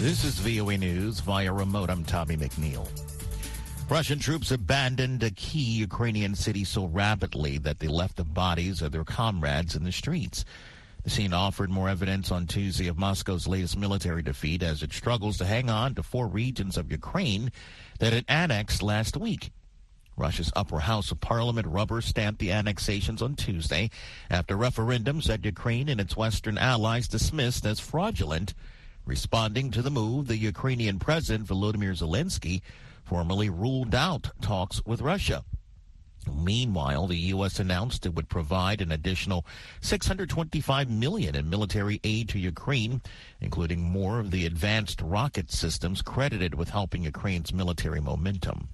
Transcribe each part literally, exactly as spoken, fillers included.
This is V O A News via remote. I'm Tommy McNeil. Russian troops abandoned a key Ukrainian city so rapidly that they left the bodies of their comrades in the streets. The scene offered more evidence on Tuesday of Moscow's latest military defeat as it struggles to hang on to four regions of Ukraine that it annexed last week. Russia's upper house of parliament rubber-stamped the annexations on Tuesday after referendums that Ukraine and its Western allies dismissed as fraudulent. Responding to the move, the Ukrainian President Volodymyr Zelensky formally ruled out talks with Russia. Meanwhile, the U S announced it would provide an additional six hundred twenty-five million dollars in military aid to Ukraine, including more of the advanced rocket systems credited with helping Ukraine's military momentum.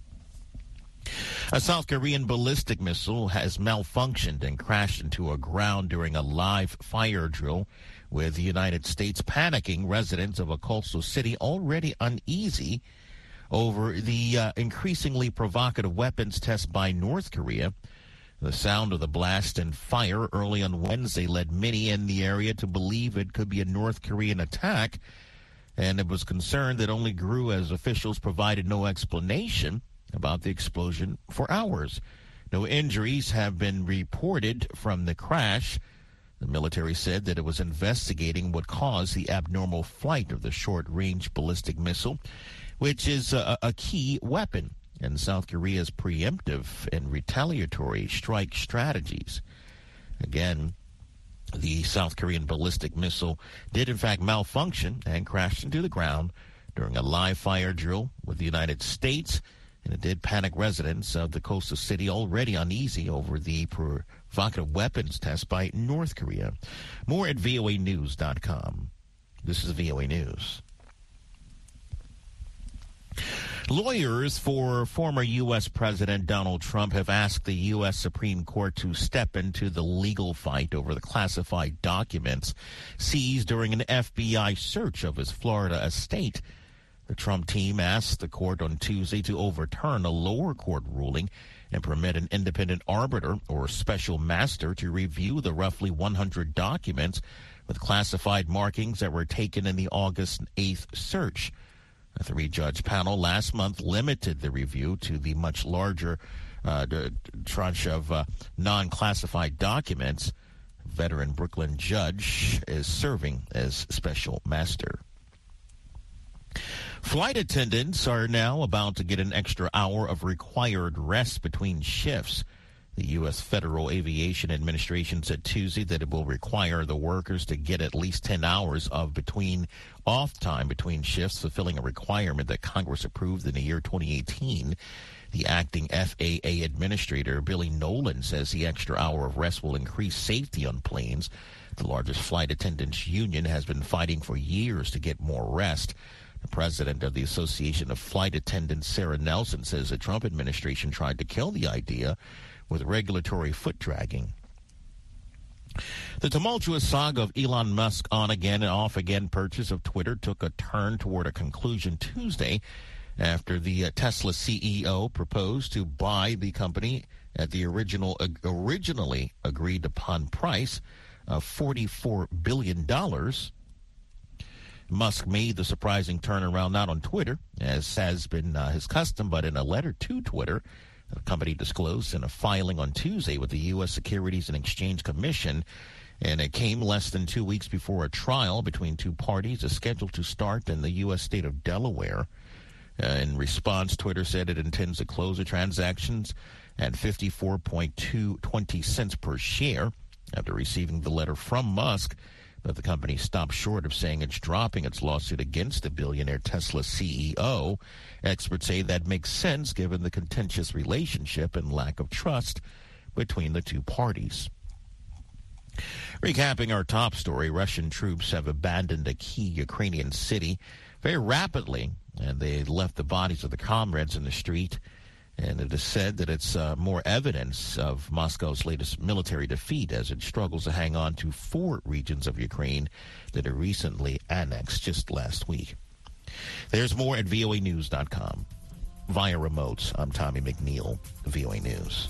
A South Korean ballistic missile has malfunctioned and crashed into a ground during a live fire drill, with the United States panicking, residents of a coastal city already uneasy over the uh, increasingly provocative weapons test by North Korea. The sound of the blast and fire early on Wednesday led many in the area to believe it could be a North Korean attack, and it was concerned that only grew as officials provided no explanation about the explosion for hours. No injuries have been reported from the crash. The military said that it was investigating what caused the abnormal flight of the short-range ballistic missile, which is a, a key weapon in South Korea's preemptive and retaliatory strike strategies. Again, the South Korean ballistic missile did in fact malfunction and crashed into the ground during a live fire drill with the United States, and it did panic residents of the coastal city already uneasy over the provocative weapons test by North Korea. More at V O A news dot com. This is V O A News. Lawyers for former U S. President Donald Trump have asked the U S. Supreme Court to step into the legal fight over the classified documents seized during an F B I search of his Florida estate. The Trump team asked the court on Tuesday to overturn a lower court ruling and permit an independent arbiter or special master to review the roughly one hundred documents with classified markings that were taken in the August eighth search. A three-judge panel last month limited the review to the much larger uh, tranche of uh, non-classified documents. Veteran Brooklyn judge is serving as special master. Flight attendants are now about to get an extra hour of required rest between shifts. The U S. Federal Aviation Administration said Tuesday that it will require the workers to get at least ten hours of between off time between shifts, fulfilling a requirement that Congress approved in the year twenty eighteen. The acting F A A administrator, Billy Nolan, says the extra hour of rest will increase safety on planes. The largest flight attendants union has been fighting for years to get more rest. The president of the Association of Flight Attendants, Sarah Nelson, says the Trump administration tried to kill the idea with regulatory foot-dragging. The tumultuous saga of Elon Musk's on-again and off-again purchase of Twitter took a turn toward a conclusion Tuesday after the uh, Tesla C E O proposed to buy the company at the original uh, originally agreed-upon price of forty-four billion dollars. Musk made the surprising turnaround not on Twitter, as has been uh, his custom, but in a letter to Twitter. The company disclosed in a filing on Tuesday with the U S. Securities and Exchange Commission, and it came less than two weeks before a trial between two parties is scheduled to start in the U S state of Delaware. Uh, in response, Twitter said it intends to close the transactions at fifty-four point two two cents per share after receiving the letter from Musk. But the company stopped short of saying it's dropping its lawsuit against the billionaire Tesla C E O. Experts say that makes sense given the contentious relationship and lack of trust between the two parties. Recapping our top story, Russian troops have abandoned a key Ukrainian city very rapidly, and they left the bodies of the comrades in the street. And it is said that it's uh, more evidence of Moscow's latest military defeat as it struggles to hang on to four regions of Ukraine that it recently annexed just last week. There's more at V O A news dot com. Via remote, I'm Tommy McNeil, V O A News.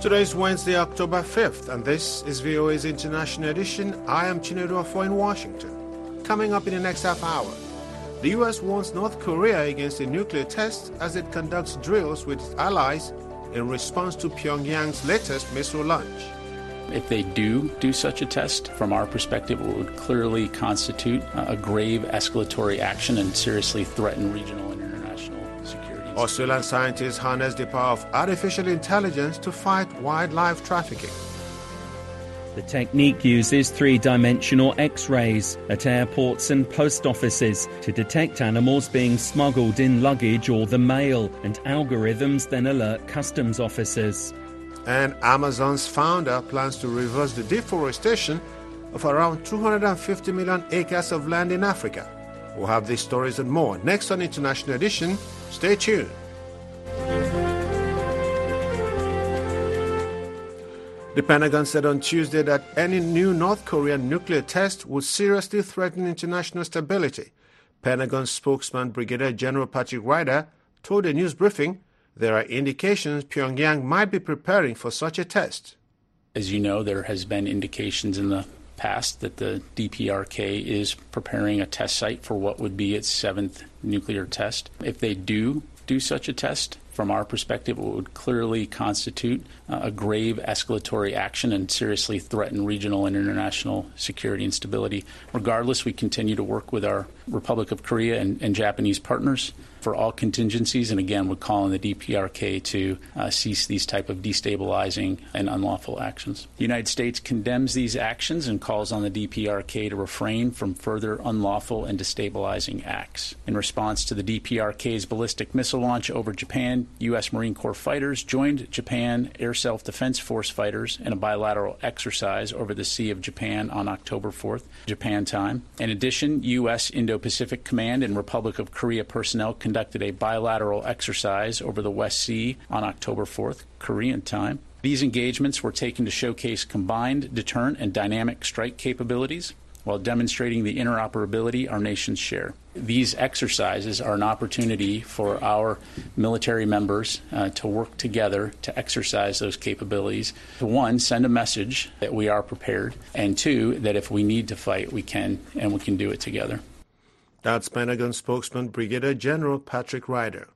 Today is Wednesday, October fifth, and this is V O A's International Edition. I am Chinedu Afo in Washington. Coming up in the next half hour, the U S warns North Korea against a nuclear test as it conducts drills with its allies in response to Pyongyang's latest missile launch. If they do do such a test, from our perspective, it would clearly constitute a grave escalatory action and seriously threaten regional and international security. Australian scientists harness the power of artificial intelligence to fight wildlife trafficking. The technique uses three-dimensional X-rays at airports and post offices to detect animals being smuggled in luggage or the mail, and algorithms then alert customs officers. And Amazon's founder plans to reverse the deforestation of around two hundred fifty million acres of land in Africa. We'll have these stories and more next on International Edition. Stay tuned. The Pentagon said on Tuesday that any new North Korean nuclear test would seriously threaten international stability. Pentagon spokesman Brigadier General Patrick Ryder told a news briefing there are indications Pyongyang might be preparing for such a test. As you know, there has been indications in the past that the D P R K is preparing a test site for what would be its seventh nuclear test. If they do do such a test, from our perspective, it would clearly constitute uh, a grave escalatory action and seriously threaten regional and international security and stability. Regardless, we continue to work with our Republic of Korea and, and Japanese partners for all contingencies, and again, would call on the D P R K to uh, cease these type of destabilizing and unlawful actions. The United States condemns these actions and calls on the D P R K to refrain from further unlawful and destabilizing acts. In response to the D P R K's ballistic missile launch over Japan, U S Marine Corps fighters joined Japan Air Self-Defense Force fighters in a bilateral exercise over the Sea of Japan on October fourth, Japan time. In addition, U S Indo-Pacific Command and Republic of Korea personnel conducted a bilateral exercise over the West Sea on October fourth, Korean time. These engagements were taken to showcase combined deterrent and dynamic strike capabilities while demonstrating the interoperability our nations share. These exercises are an opportunity for our military members uh, to work together to exercise those capabilities. To one, send a message that we are prepared, and two, that if we need to fight, we can, and we can do it together. That's Pentagon spokesman Brigadier General Patrick Ryder.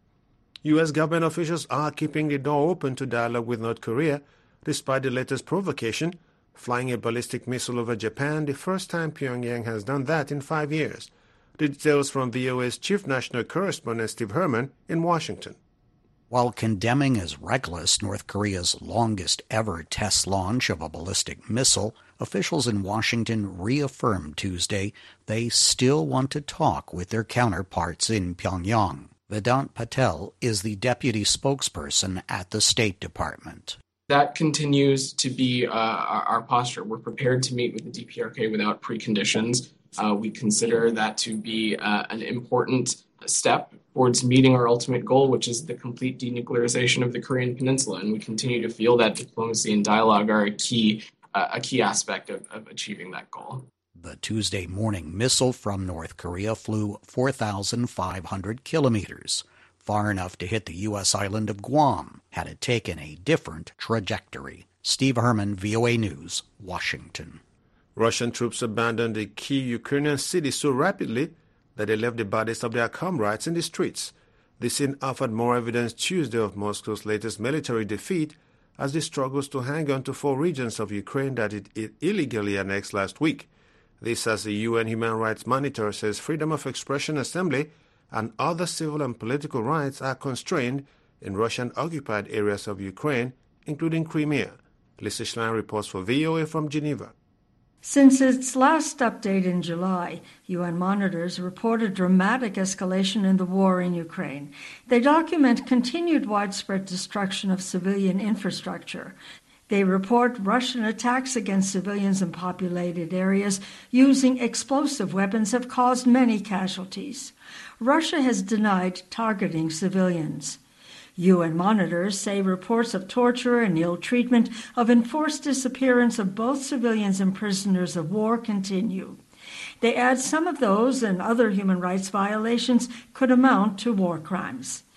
U S government officials are keeping the door open to dialogue with North Korea, despite the latest provocation, flying a ballistic missile over Japan, the first time Pyongyang has done that in five years. The details from V O A's Chief National Correspondent Steve Herman in Washington. While condemning as reckless North Korea's longest-ever test launch of a ballistic missile, officials in Washington reaffirmed Tuesday they still want to talk with their counterparts in Pyongyang. Vedant Patel is the deputy spokesperson at the State Department. That continues to be uh, our, our posture. We're prepared to meet with the D P R K without preconditions. Uh, we consider that to be uh, an important step towards meeting our ultimate goal, which is the complete denuclearization of the Korean Peninsula. And we continue to feel that diplomacy and dialogue are a key, uh, a key aspect of, of achieving that goal. The Tuesday morning missile from North Korea flew four thousand five hundred kilometers, far enough to hit the U S island of Guam, had it taken a different trajectory. Steve Herman, V O A News, Washington. Russian troops abandoned a key Ukrainian city so rapidly that they left the bodies of their comrades in the streets. The scene offered more evidence Tuesday of Moscow's latest military defeat as it struggles to hang on to four regions of Ukraine that it, it illegally annexed last week. This as the U N Human Rights Monitor says freedom of expression, assembly, and other civil and political rights are constrained in Russian-occupied areas of Ukraine, including Crimea. Lisa Schlein reports for V O A from Geneva. Since its last update in July, U N monitors reported dramatic escalation in the war in Ukraine. They document continued widespread destruction of civilian infrastructure. They report Russian attacks against civilians in populated areas using explosive weapons have caused many casualties. Russia has denied targeting civilians. U N monitors say reports of torture and ill treatment of enforced disappearance of both civilians and prisoners of war continue. They add some of those and other human rights violations could amount to war crimes.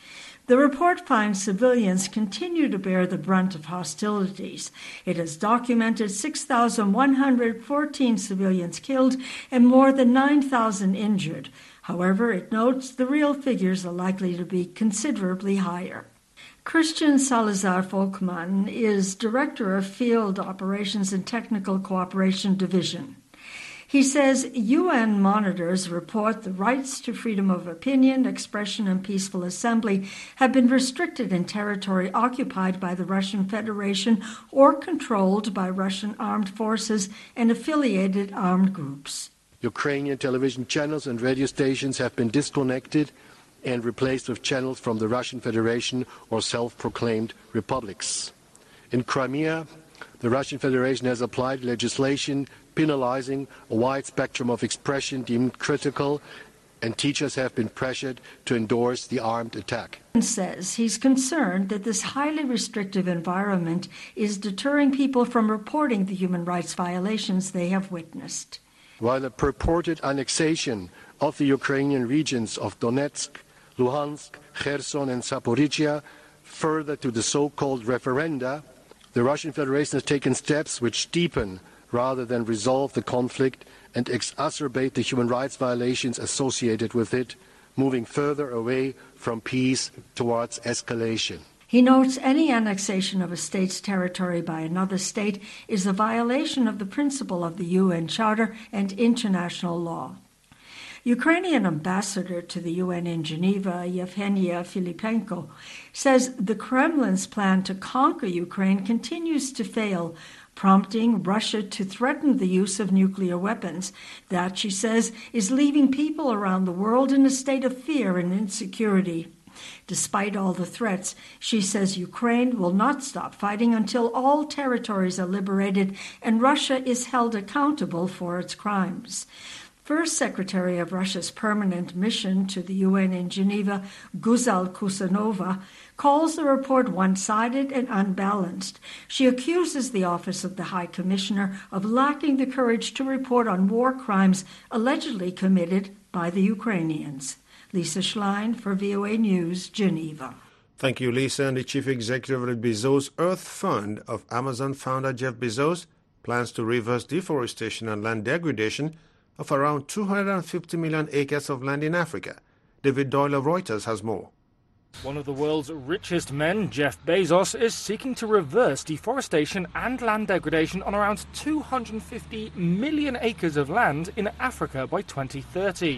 The report finds civilians continue to bear the brunt of hostilities. It has documented six thousand one hundred fourteen civilians killed and more than nine thousand injured. However, it notes the real figures are likely to be considerably higher. Christian Salazar Folkman is Director of Field Operations and Technical Cooperation Division. He says U N monitors report the rights to freedom of opinion, expression, and peaceful assembly have been restricted in territory occupied by the Russian Federation or controlled by Russian armed forces and affiliated armed groups. Ukrainian television channels and radio stations have been disconnected and replaced with channels from the Russian Federation or self-proclaimed republics. In Crimea, the Russian Federation has applied legislation penalizing a wide spectrum of expression deemed critical, and teachers have been pressured to endorse the armed attack. He says he's concerned that this highly restrictive environment is deterring people from reporting the human rights violations they have witnessed. While the purported annexation of the Ukrainian regions of Donetsk, Luhansk, Kherson, and Zaporizhia further to the so-called referenda, the Russian Federation has taken steps which deepen rather than resolve the conflict and exacerbate the human rights violations associated with it, moving further away from peace towards escalation. He notes any annexation of a state's territory by another state is a violation of the principle of the U N Charter and international law. Ukrainian ambassador to the U N in Geneva, Yevhenia Filipenko, says the Kremlin's plan to conquer Ukraine continues to fail, prompting Russia to threaten the use of nuclear weapons. That, she says, is leaving people around the world in a state of fear and insecurity. Despite all the threats, she says Ukraine will not stop fighting until all territories are liberated and Russia is held accountable for its crimes. First Secretary of Russia's permanent mission to the U N in Geneva, Guzal Kusanova, calls the report one-sided and unbalanced. She accuses the Office of the High Commissioner of lacking the courage to report on war crimes allegedly committed by the Ukrainians. Lisa Schlein for V O A News, Geneva. Thank you, Lisa. And the chief executive of the Bezos Earth Fund of Amazon founder Jeff Bezos plans to reverse deforestation and land degradation of around two hundred fifty million acres of land in Africa. David Doyle of Reuters has more. One of the world's richest men, Jeff Bezos, is seeking to reverse deforestation and land degradation on around two hundred fifty million acres of land in Africa by twenty thirty.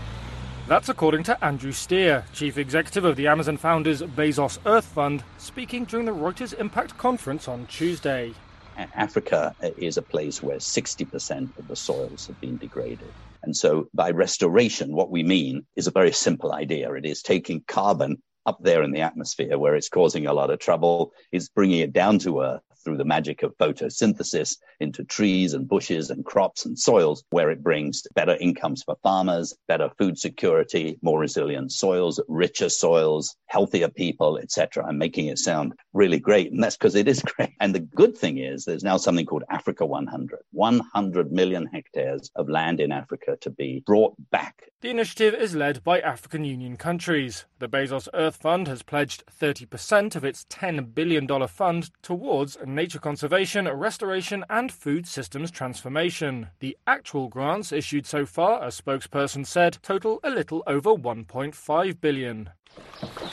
That's according to Andrew Steer, chief executive of the Amazon founders Bezos Earth Fund, speaking during the Reuters Impact Conference on Tuesday. Africa is a place where sixty percent of the soils have been degraded. And so by restoration, what we mean is a very simple idea. It is taking carbon up there in the atmosphere where it's causing a lot of trouble, is bringing it down to earth through the magic of photosynthesis into trees and bushes and crops and soils, where it brings better incomes for farmers, better food security, more resilient soils, richer soils, healthier people, et cetera. I'm making it sound really great, and that's because it is great. And the good thing is there's now something called Africa one hundred, one hundred million hectares of land in Africa to be brought back. The initiative is led by African Union countries. The Bezos Earth Fund has pledged thirty percent of its ten billion dollars fund towards nature conservation, restoration and food systems transformation. The actual grants issued so far, a spokesperson said, total a little over one point five billion dollars.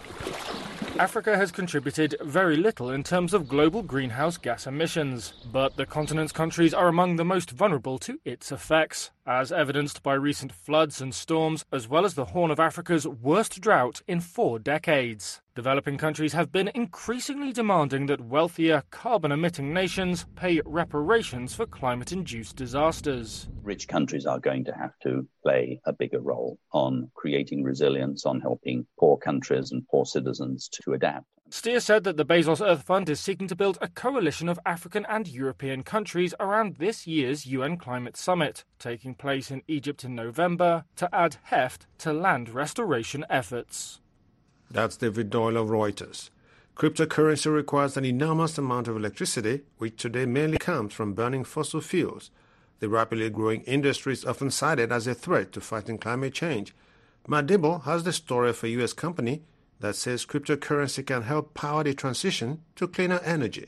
Africa has contributed very little in terms of global greenhouse gas emissions, but the continent's countries are among the most vulnerable to its effects, as evidenced by recent floods and storms, as well as the Horn of Africa's worst drought in four decades. Developing countries have been increasingly demanding that wealthier, carbon-emitting nations pay reparations for climate-induced disasters. Rich countries are going to have to play a bigger role on creating resilience, on helping poor countries and poor citizens to adapt. Steer said that the Bezos Earth Fund is seeking to build a coalition of African and European countries around this year's U N Climate Summit, taking place in Egypt in November, to add heft to land restoration efforts. That's David Doyle of Reuters. Cryptocurrency requires an enormous amount of electricity, which today mainly comes from burning fossil fuels. The rapidly growing industry is often cited as a threat to fighting climate change. Matt Dibble has the story of a U S company that says cryptocurrency can help power the transition to cleaner energy.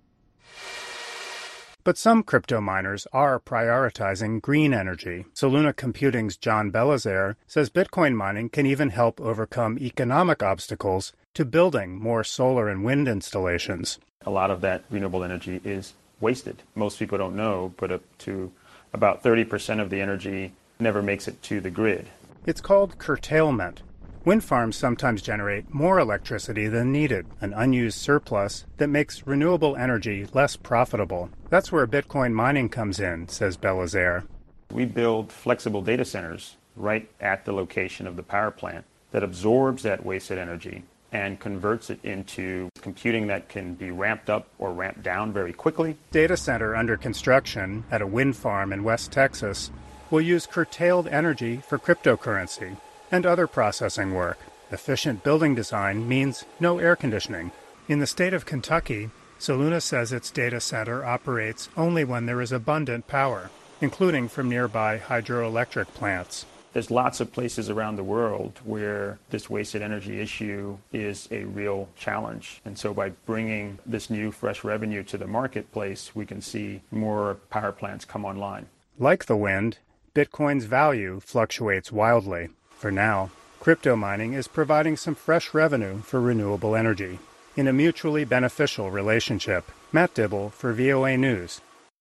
But some crypto miners are prioritizing green energy. Soluna Computing's John Belizaire says Bitcoin mining can even help overcome economic obstacles to building more solar and wind installations. A lot of that renewable energy is wasted. Most people don't know, but up to about thirty percent of the energy never makes it to the grid. It's called curtailment. Wind farms sometimes generate more electricity than needed, an unused surplus that makes renewable energy less profitable. That's where Bitcoin mining comes in, says Belizaire. We build flexible data centers right at the location of the power plant that absorbs that wasted energy and converts it into computing that can be ramped up or ramped down very quickly. Data center under construction at a wind farm in West Texas will use curtailed energy for cryptocurrency and other processing work. Efficient building design means no air conditioning. In the state of Kentucky, Soluna says its data center operates only when there is abundant power, including from nearby hydroelectric plants. There's lots of places around the world where this wasted energy issue is a real challenge. And so by bringing this new fresh revenue to the marketplace, we can see more power plants come online. Like the wind, Bitcoin's value fluctuates wildly. For now, crypto mining is providing some fresh revenue for renewable energy in a mutually beneficial relationship. Matt Dibble for V O A News.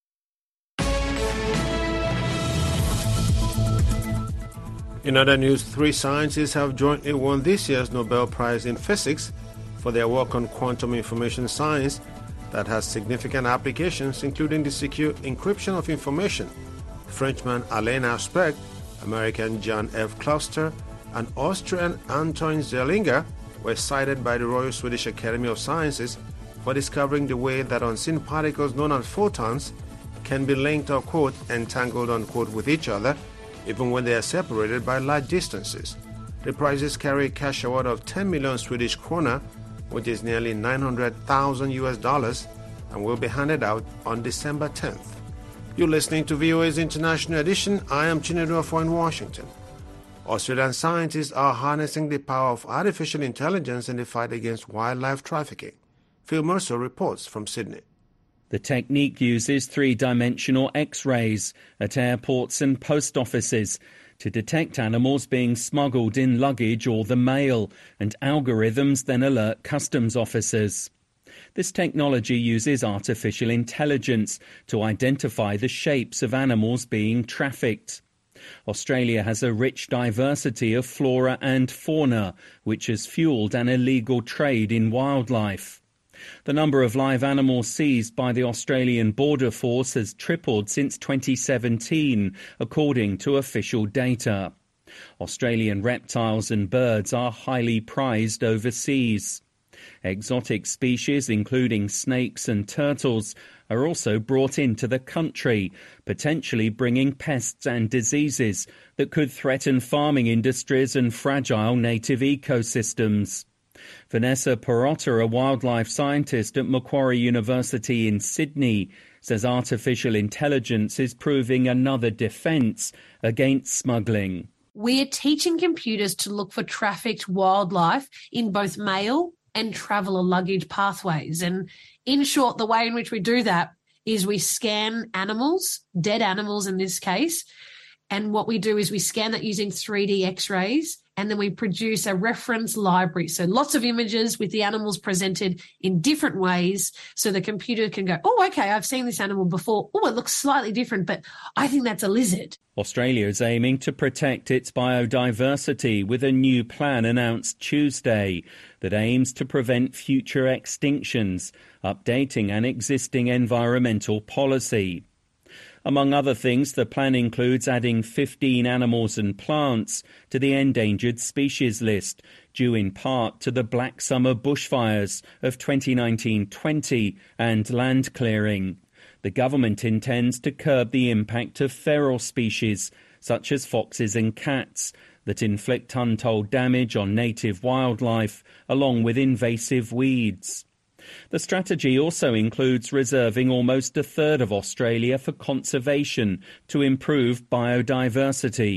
In other news, three scientists have jointly won this year's Nobel Prize in Physics for their work on quantum information science that has significant applications, including the secure encryption of information. Frenchman Alain Aspect, American John F. Cluster, and Austrian Anton Zerlinger were cited by the Royal Swedish Academy of Sciences for discovering the way that unseen particles known as photons can be linked or, quote, entangled, unquote, with each other, even when they are separated by large distances. The prizes carry a cash award of ten million Swedish krona, which is nearly nine hundred thousand U S dollars, and will be handed out on December tenth. You're listening to V O A's International Edition. I am Chinedu Afo in Washington. Australian scientists are harnessing the power of artificial intelligence in the fight against wildlife trafficking. Phil Mercer reports from Sydney. The technique uses three-dimensional X-rays at airports and post offices to detect animals being smuggled in luggage or the mail, and algorithms then alert customs officers. This technology uses artificial intelligence to identify the shapes of animals being trafficked. Australia has a rich diversity of flora and fauna, which has fuelled an illegal trade in wildlife. The number of live animals seized by the Australian Border Force has tripled since twenty seventeen, according to official data. Australian reptiles and birds are highly prized overseas. Exotic species, including snakes and turtles, are also brought into the country, potentially bringing pests and diseases that could threaten farming industries and fragile native ecosystems. Vanessa Perotta, a wildlife scientist at Macquarie University in Sydney, says artificial intelligence is proving another defence against smuggling. We're teaching computers to look for trafficked wildlife in both mail and traveller luggage pathways. And in short, the way in which we do that is we scan animals, dead animals in this case, and what we do is we scan that using three D X-rays, and then we produce a reference library. So lots of images with the animals presented in different ways so the computer can go, oh, okay, I've seen this animal before. Oh, it looks slightly different, but I think that's a lizard. Australia is aiming to protect its biodiversity with a new plan announced Tuesday that aims to prevent future extinctions, updating an existing environmental policy. Among other things, the plan includes adding fifteen animals and plants to the endangered species list, due in part to the Black Summer bushfires of twenty nineteen twenty and land clearing. The government intends to curb the impact of feral species, such as foxes and cats, that inflict untold damage on native wildlife, along with invasive weeds. The strategy also includes reserving almost a third of Australia for conservation to improve biodiversity.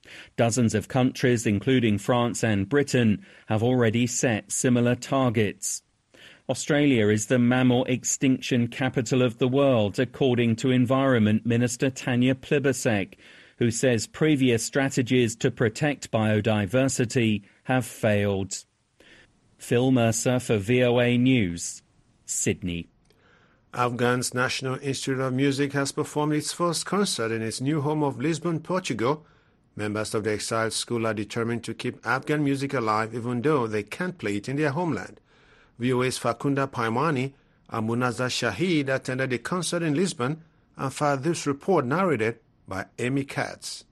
Dozens of countries, including France and Britain, have already set similar targets. Australia is the mammal extinction capital of the world, according to Environment Minister Tanya Plibersek, who says previous strategies to protect biodiversity have failed. Phil Mercer for V O A News, Sydney. Afghan's National Institute of Music has performed its first concert in its new home of Lisbon, Portugal. Members of the exiled school are determined to keep Afghan music alive even though they can't play it in their homeland. V O A's Fakunda Paimani and Munaza Shahid attended the concert in Lisbon and filed this report narrated by Amy Katz.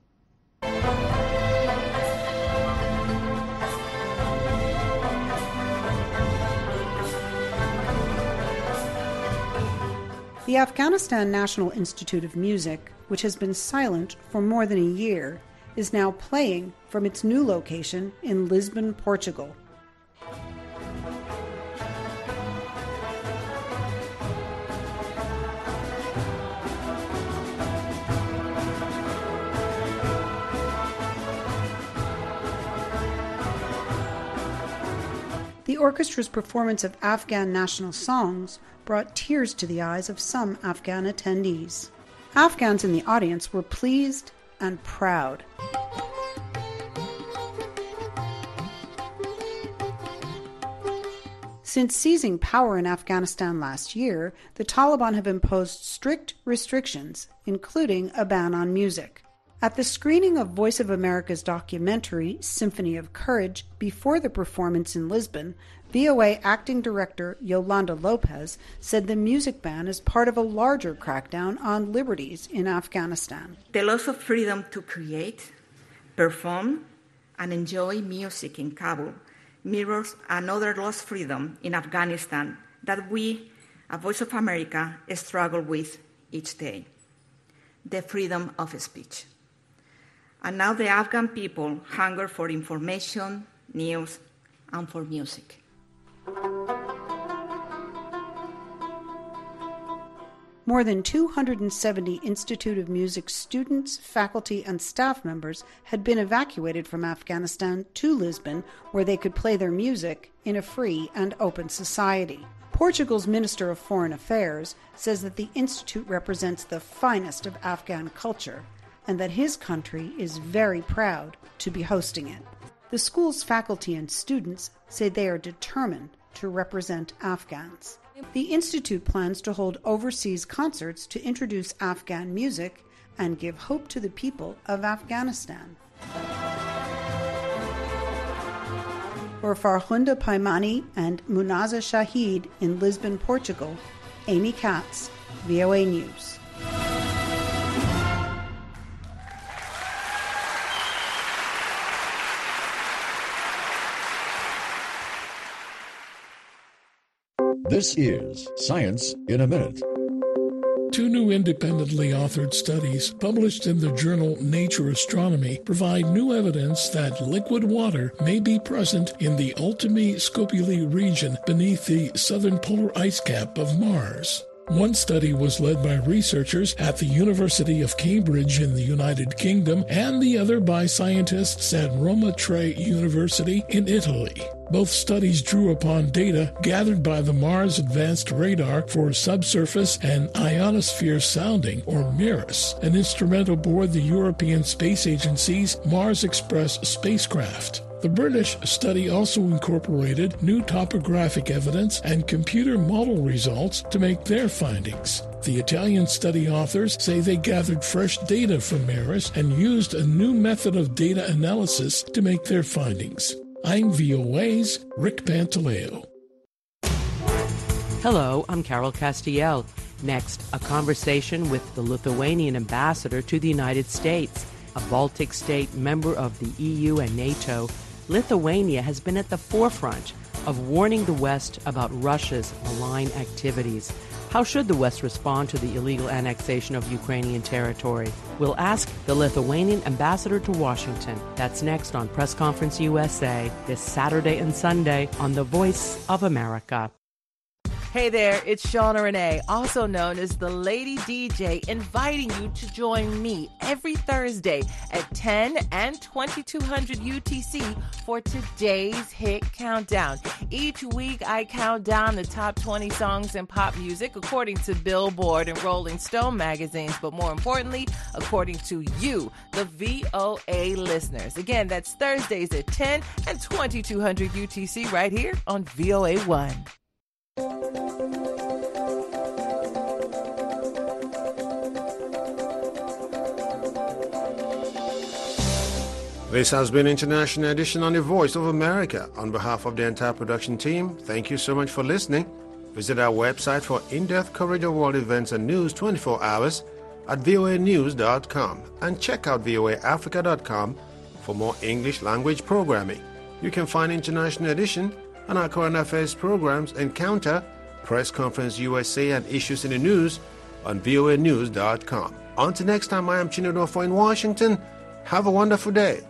The Afghanistan National Institute of Music, which has been silent for more than a year, is now playing from its new location in Lisbon, Portugal. The orchestra's performance of Afghan national songs brought tears to the eyes of some Afghan attendees. Afghans in the audience were pleased and proud. Since seizing power in Afghanistan last year, the Taliban have imposed strict restrictions, including a ban on music. At the screening of Voice of America's documentary, Symphony of Courage, before the performance in Lisbon, V O A Acting Director Yolanda Lopez said the music ban is part of a larger crackdown on liberties in Afghanistan. The loss of freedom to create, perform, and enjoy music in Kabul mirrors another lost freedom in Afghanistan that we, at Voice of America, struggle with each day: the freedom of speech. And now the Afghan people hunger for information, news, and for music. More than two hundred seventy Institute of Music students, faculty, and staff members had been evacuated from Afghanistan to Lisbon, where they could play their music in a free and open society. Portugal's Minister of Foreign Affairs says that the Institute represents the finest of Afghan culture, and that his country is very proud to be hosting it. The school's faculty and students say they are determined to represent Afghans. The Institute plans to hold overseas concerts to introduce Afghan music and give hope to the people of Afghanistan. For Farhunda Paimani and Munaza Shahid in Lisbon, Portugal, Amy Katz, V O A News. This is Science in a Minute. Two new independently authored studies published in the journal Nature Astronomy provide new evidence that liquid water may be present in the Ultimi Scopuli region beneath the southern polar ice cap of Mars. One study was led by researchers at the University of Cambridge in the United Kingdom, and the other by scientists at Roma Tre University in Italy. Both studies drew upon data gathered by the Mars Advanced Radar for Subsurface and Ionosphere Sounding, or MIRIS, an instrument aboard the European Space Agency's Mars Express spacecraft. The British study also incorporated new topographic evidence and computer model results to make their findings. The Italian study authors say they gathered fresh data from MIRIS and used a new method of data analysis to make their findings. I'm V O A's Rick Pantaleo. Hello, I'm Carol Castiel. Next, a conversation with the Lithuanian ambassador to the United States. A Baltic state member of the E U and NATO, Lithuania has been at the forefront of warning the West about Russia's malign activities. How should the West respond to the illegal annexation of Ukrainian territory? We'll ask the Lithuanian ambassador to Washington. That's next on Press Conference U S A this Saturday and Sunday on The Voice of America. Hey there, it's Shauna Renee, also known as the Lady D J, inviting you to join me every Thursday at ten and twenty-two hundred U T C for today's Hit Countdown. Each week, I count down the top twenty songs in pop music according to Billboard and Rolling Stone magazines, but more importantly, according to you, the V O A listeners. Again, that's Thursdays at ten and twenty-two hundred U T C right here on V O A one. This has been International Edition on the Voice of America. On behalf of the entire production team, thank you so much for listening. Visit our website for in-depth coverage of world events and news twenty-four hours at V O A news dot com and check out V O A africa dot com for more English language programming. You can find International Edition and our current affairs programs Encounter, Press Conference U S A and Issues in the News on V O A news dot com. Until next time, I am Chinodofo in Washington. Have a wonderful day.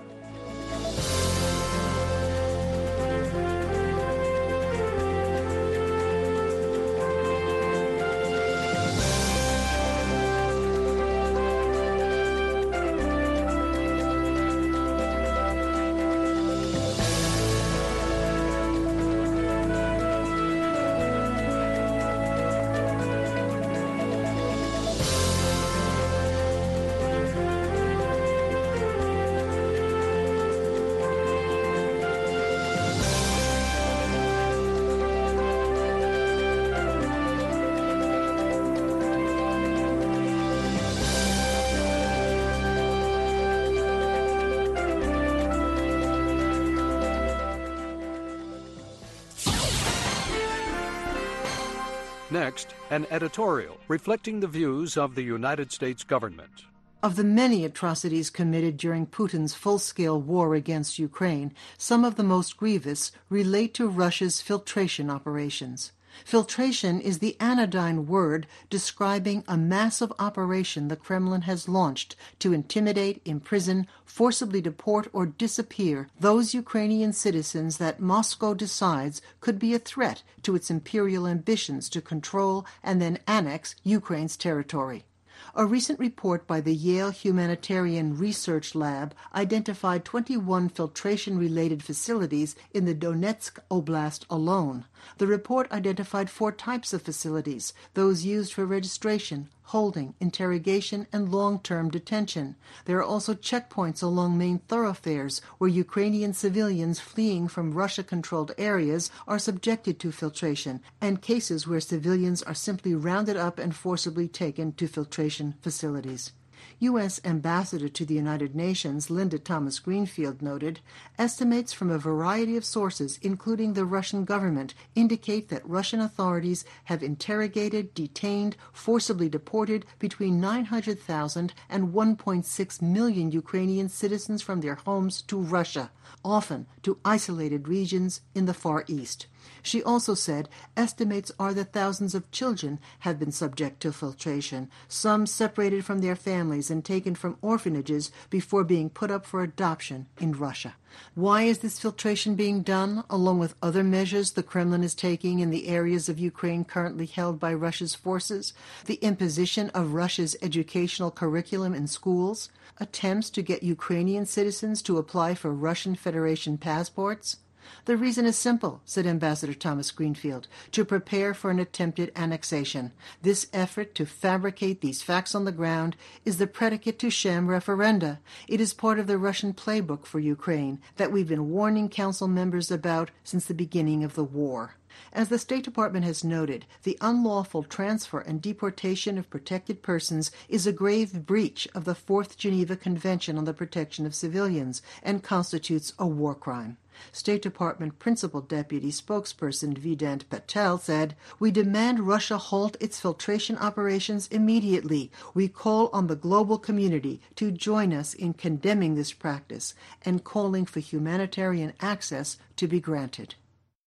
Next, an editorial reflecting the views of the United States government. Of the many atrocities committed during Putin's full-scale war against Ukraine, some of the most grievous relate to Russia's filtration operations. Filtration is the anodyne word describing a massive operation the Kremlin has launched to intimidate, imprison, forcibly deport, or disappear those Ukrainian citizens that Moscow decides could be a threat to its imperial ambitions to control and then annex Ukraine's territory. A recent report by the Yale Humanitarian Research Lab identified twenty-one filtration-related facilities in the Donetsk Oblast alone. The report identified four types of facilities, those used for registration, holding, interrogation, and long-term detention. There are also checkpoints along main thoroughfares where Ukrainian civilians fleeing from Russia-controlled areas are subjected to filtration, and cases where civilians are simply rounded up and forcibly taken to filtration facilities. U S Ambassador to the United Nations Linda Thomas-Greenfield noted, estimates from a variety of sources, including the Russian government, indicate that Russian authorities have interrogated, detained, forcibly deported between nine hundred thousand and one point six million Ukrainian citizens from their homes to Russia, often to isolated regions in the Far East. She also said estimates are that thousands of children have been subject to filtration, some separated from their families and taken from orphanages before being put up for adoption in Russia. Why is this filtration being done, along with other measures the Kremlin is taking in the areas of Ukraine currently held by Russia's forces? The imposition of Russia's educational curriculum in schools? Attempts to get Ukrainian citizens to apply for Russian Federation passports? The reason is simple, said Ambassador Thomas-Greenfield, to prepare for an attempted annexation. This effort to fabricate these facts on the ground is the predicate to sham referenda. It is part of the Russian playbook for Ukraine that we've been warning Council members about since the beginning of the war. As the State Department has noted, the unlawful transfer and deportation of protected persons is a grave breach of the Fourth Geneva Convention on the Protection of Civilians and constitutes a war crime. State Department Principal Deputy Spokesperson Vedant Patel said, "We demand Russia halt its filtration operations immediately. We call on the global community to join us in condemning this practice and calling for humanitarian access to be granted."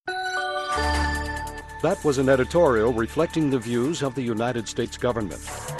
That was an editorial reflecting the views of the United States government.